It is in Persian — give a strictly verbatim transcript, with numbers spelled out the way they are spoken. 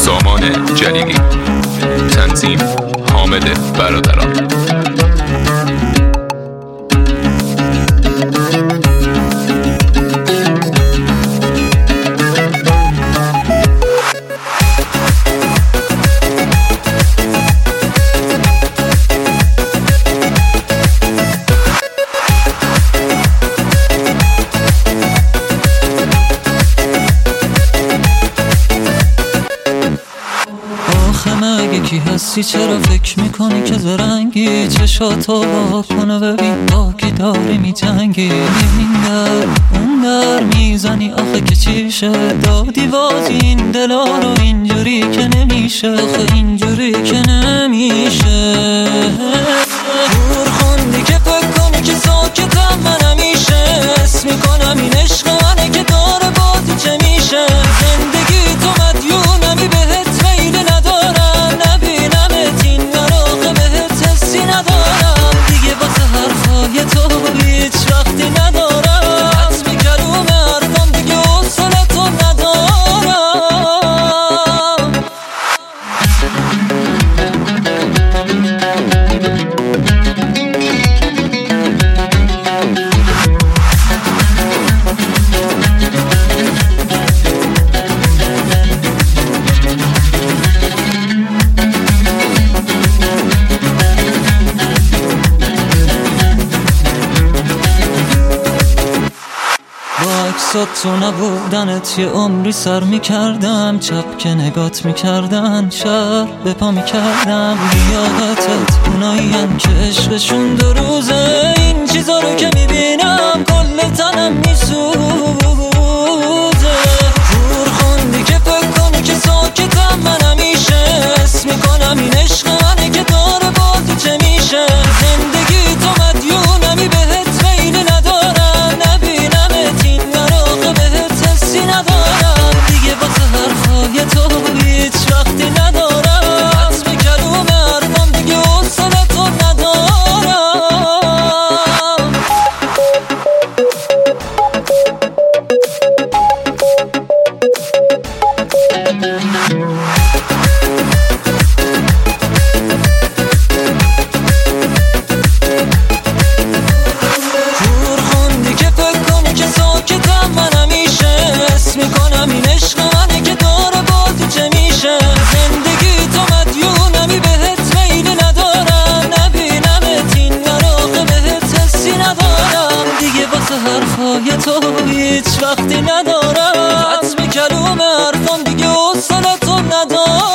سامان جلیلی، تنظیم حامد برادران. کی هستی چرا فکر میکنی که زرنگی؟ چشاتو با کنه ببین با کی داری میجنگی. این در اون در میزنی آخه که چیشه؟ دادی وازی این دلا رو اینجوری که نمیشه، آخه اینجوری که نمیشه. دور خوندی که فکر کنی که ساکتم من همیشه حس میکنم این عشق منه که داره بازی چه میشه. زندگی تو مدیونمی بهت میل ندارم، نبینمت این نراقه بهت حسی ندارم دیگه، واسه حرفای تو هیچ وقتی ندارم. حتمی کلوم حرفم دیگه حوصله تو ندارم. عکسات تو نبودنت یه عمری سر میکردم، چپ که نگات میکردن شهر به پا میکردم. لیاقتت اوناییم که عشقشون دو روزه، این چیزا رو که میبینم کل تنم میسوزه. دور خوندی که فکر کنی که ساکتم من همیشه حس میکنم این عشق منه که داره بازی چه میشه. زندگی تو مدیونمی بهت میل ندارم، نبینمت این نراقه بهت حسی ندارم دیگه، واسه حرفای تو هیچ وقتی ندارم. حتمی کلوم حرفم دیگه حوصله تو ندارم. دور خوندی که فکر کنی که ساکتم من همیشه حس میکنم این عشق منه که داره بازی چه میشه. زندگی تو مدیونمی بهت میل ندارم، نبینمت این نراقه بهت حسی ندارم دیگه، واسه حرفای تو هیچ وقتی ندارم. حتمی کلوم حرفم دیگه حوصله تو ندارم.